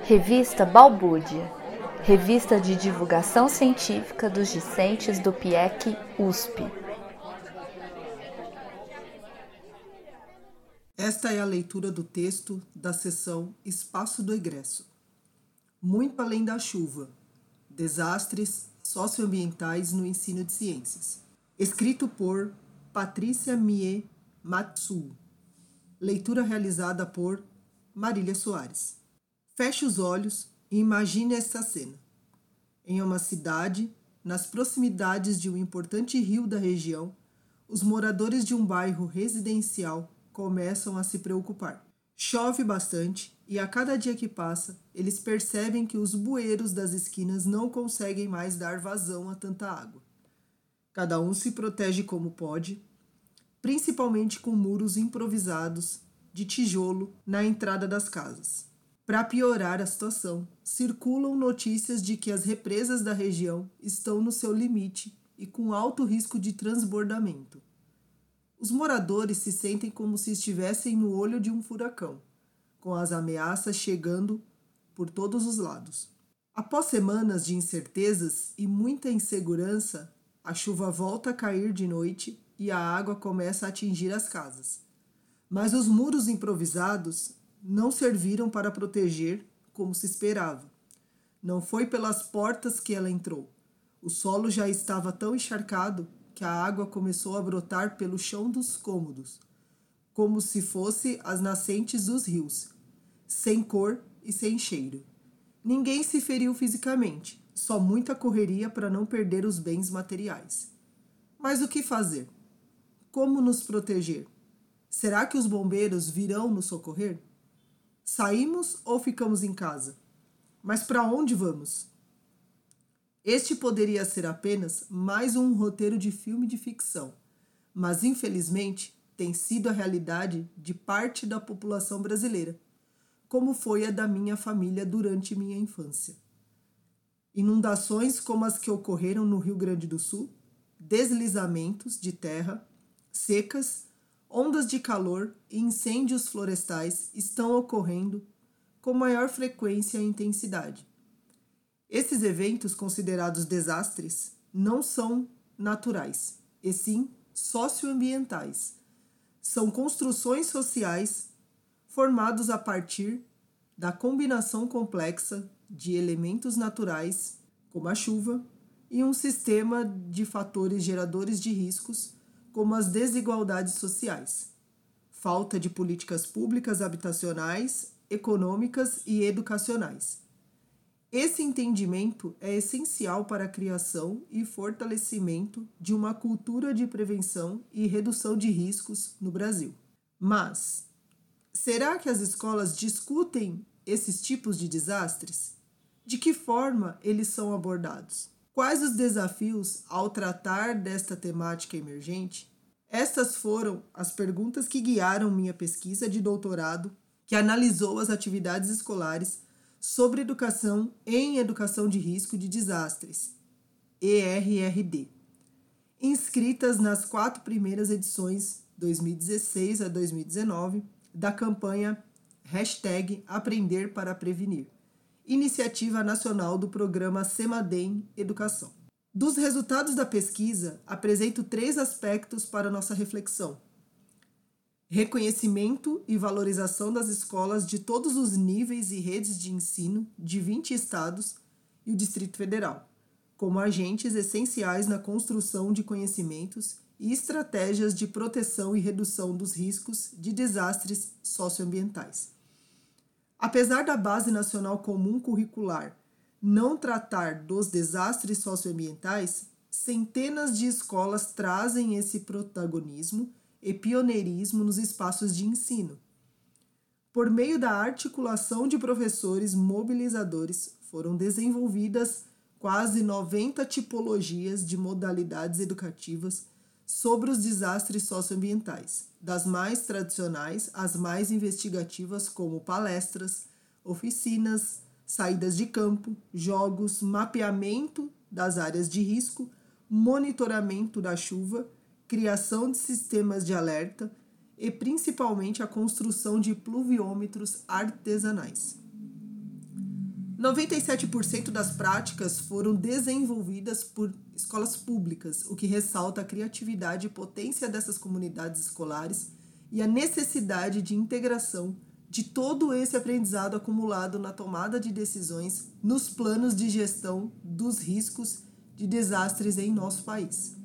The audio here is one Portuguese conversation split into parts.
Revista Balbúrdia, revista de divulgação científica dos discentes do PIEC USP. Esta é a leitura do texto da seção Espaço do Egresso. Muito além da chuva, desastres socioambientais no ensino de ciências. Escrito por Patrícia Mie Matsuo. Leitura realizada por Marília Soares. Feche os olhos e imagine esta cena. Em uma cidade, nas proximidades de um importante rio da região, os moradores de um bairro residencial começam a se preocupar. Chove bastante e a cada dia que passa, eles percebem que os bueiros das esquinas não conseguem mais dar vazão a tanta água. Cada um se protege como pode, principalmente com muros improvisados de tijolo na entrada das casas. Para piorar a situação, circulam notícias de que as represas da região estão no seu limite e com alto risco de transbordamento. Os moradores se sentem como se estivessem no olho de um furacão, com as ameaças chegando por todos os lados. Após semanas de incertezas e muita insegurança, a chuva volta a cair de noite e a água começa a atingir as casas. Mas os muros improvisados não serviram para proteger como se esperava. Não foi pelas portas que ela entrou. O solo já estava tão encharcado que a água começou a brotar pelo chão dos cômodos, como se fosse as nascentes dos rios, sem cor e sem cheiro. Ninguém se feriu fisicamente, só muita correria para não perder os bens materiais. Mas o que fazer? Como nos proteger? Será que os bombeiros virão nos socorrer? Saímos ou ficamos em casa? Mas para onde vamos? Este poderia ser apenas mais um roteiro de filme de ficção, mas infelizmente tem sido a realidade de parte da população brasileira, como foi a da minha família durante minha infância. Inundações como as que ocorreram no Rio Grande do Sul, deslizamentos de terra, secas, ondas de calor e incêndios florestais estão ocorrendo com maior frequência e intensidade. Esses eventos considerados desastres não são naturais, e sim socioambientais. São construções sociais formados a partir da combinação complexa de elementos naturais, como a chuva, e um sistema de fatores geradores de riscos, como as desigualdades sociais, falta de políticas públicas habitacionais, econômicas e educacionais. Esse entendimento é essencial para a criação e fortalecimento de uma cultura de prevenção e redução de riscos no Brasil. Mas, será que as escolas discutem esses tipos de desastres? De que forma eles são abordados? Quais os desafios ao tratar desta temática emergente? Estas foram as perguntas que guiaram minha pesquisa de doutorado, que analisou as atividades escolares sobre educação em educação de risco de desastres, ERRD, inscritas nas 4 primeiras edições, 2016 a 2019, da campanha #Aprender para Prevenir, iniciativa nacional do programa Semadem Educação. Dos resultados da pesquisa, apresento 3 aspectos para nossa reflexão: reconhecimento e valorização das escolas de todos os níveis e redes de ensino de 20 estados e o Distrito Federal, como agentes essenciais na construção de conhecimentos e estratégias de proteção e redução dos riscos de desastres socioambientais. Apesar da Base Nacional Comum Curricular não tratar dos desastres socioambientais, centenas de escolas trazem esse protagonismo e pioneirismo nos espaços de ensino. Por meio da articulação de professores mobilizadores, foram desenvolvidas quase 90 tipologias de modalidades educativas sobre os desastres socioambientais, das mais tradicionais às mais investigativas, como palestras, oficinas, saídas de campo, jogos, mapeamento das áreas de risco, monitoramento da chuva, criação de sistemas de alerta e principalmente a construção de pluviômetros artesanais. 97% das práticas foram desenvolvidas por escolas públicas, o que ressalta a criatividade e potência dessas comunidades escolares e a necessidade de integração de todo esse aprendizado acumulado na tomada de decisões nos planos de gestão dos riscos de desastres em nosso país.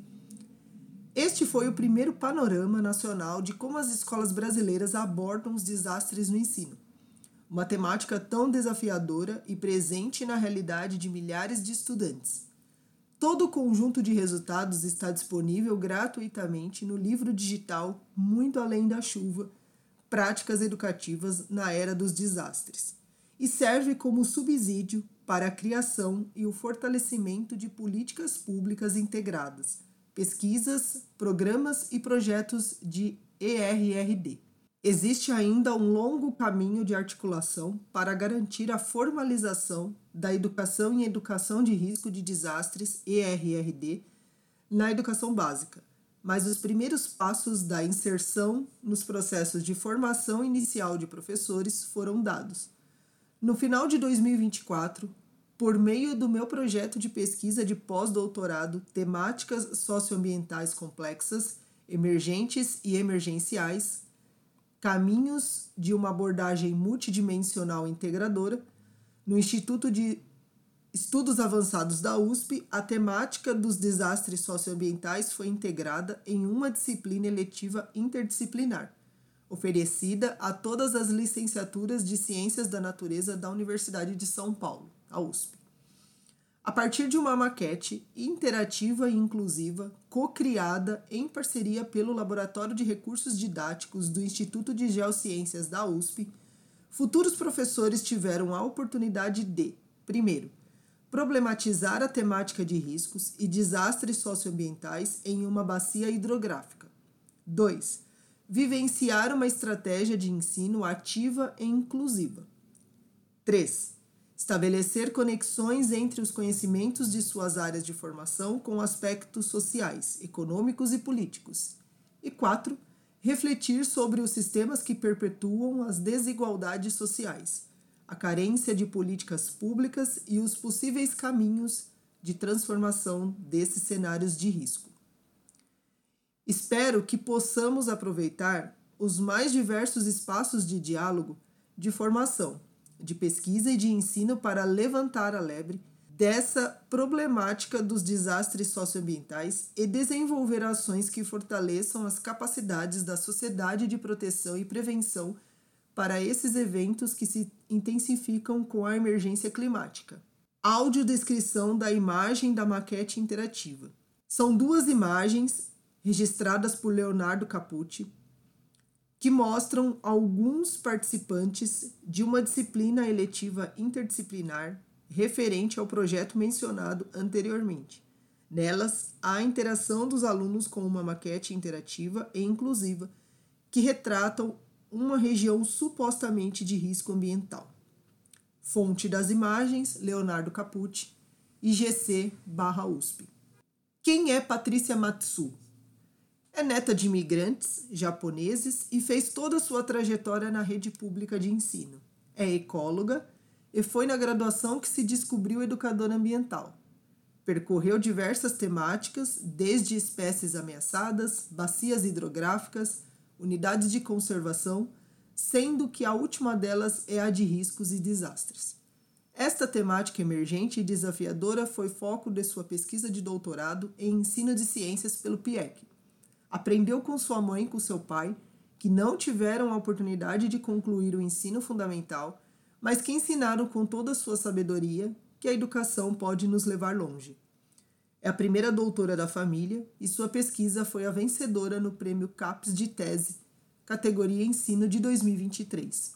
Este foi o primeiro panorama nacional de como as escolas brasileiras abordam os desastres no ensino. Uma temática tão desafiadora e presente na realidade de milhares de estudantes. Todo o conjunto de resultados está disponível gratuitamente no livro digital Muito Além da Chuva, Práticas Educativas na Era dos Desastres, e serve como subsídio para a criação e o fortalecimento de políticas públicas integradas, pesquisas, programas e projetos de ERRD. Existe ainda um longo caminho de articulação para garantir a formalização da Educação em Educação de Risco de Desastres, ERRD, na educação básica, mas os primeiros passos da inserção nos processos de formação inicial de professores foram dados. No final de 2024, por meio do meu projeto de pesquisa de pós-doutorado Temáticas Socioambientais Complexas, Emergentes e Emergenciais, Caminhos de uma abordagem multidimensional integradora, no Instituto de Estudos Avançados da USP, a temática dos desastres socioambientais foi integrada em uma disciplina eletiva interdisciplinar, oferecida a todas as licenciaturas de Ciências da Natureza da Universidade de São Paulo, a USP. A partir de uma maquete interativa e inclusiva, co-criada em parceria pelo Laboratório de Recursos Didáticos do Instituto de Geociências da USP, futuros professores tiveram a oportunidade de, primeiro, problematizar a temática de riscos e desastres socioambientais em uma bacia hidrográfica. 2. Vivenciar uma estratégia de ensino ativa e inclusiva. 3. Estabelecer conexões entre os conhecimentos de suas áreas de formação com aspectos sociais, econômicos e políticos. E 4. Refletir sobre os sistemas que perpetuam as desigualdades sociais, a carência de políticas públicas e os possíveis caminhos de transformação desses cenários de risco. Espero que possamos aproveitar os mais diversos espaços de diálogo, de formação, de pesquisa e de ensino para levantar a lebre dessa problemática dos desastres socioambientais e desenvolver ações que fortaleçam as capacidades da sociedade de proteção e prevenção para esses eventos que se intensificam com a emergência climática. Audiodescrição da imagem da maquete interativa. São 2 imagens registradas por Leonardo Capucci, que mostram alguns participantes de uma disciplina eletiva interdisciplinar referente ao projeto mencionado anteriormente. Nelas, há a interação dos alunos com uma maquete interativa e inclusiva que retratam uma região supostamente de risco ambiental. Fonte das imagens, Leonardo Capucci, IGC/USP. Quem é Patrícia Matsu? É neta de imigrantes japoneses e fez toda a sua trajetória na rede pública de ensino. É ecóloga e foi na graduação que se descobriu educadora ambiental. Percorreu diversas temáticas, desde espécies ameaçadas, bacias hidrográficas, unidades de conservação, sendo que a última delas é a de riscos e desastres. Esta temática emergente e desafiadora foi foco de sua pesquisa de doutorado em ensino de ciências pelo PIEC. Aprendeu com sua mãe e com seu pai, que não tiveram a oportunidade de concluir o ensino fundamental, mas que ensinaram com toda a sua sabedoria que a educação pode nos levar longe. É a primeira doutora da família e sua pesquisa foi a vencedora no Prêmio CAPES de Tese, categoria Ensino de 2023.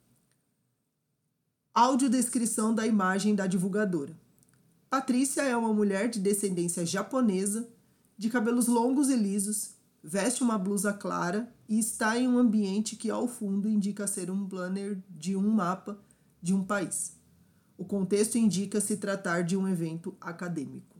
Audiodescrição da imagem da divulgadora. Patrícia é uma mulher de descendência japonesa, de cabelos longos e lisos, veste uma blusa clara e está em um ambiente que ao fundo indica ser um planner de um mapa de um país. O contexto indica se tratar de um evento acadêmico.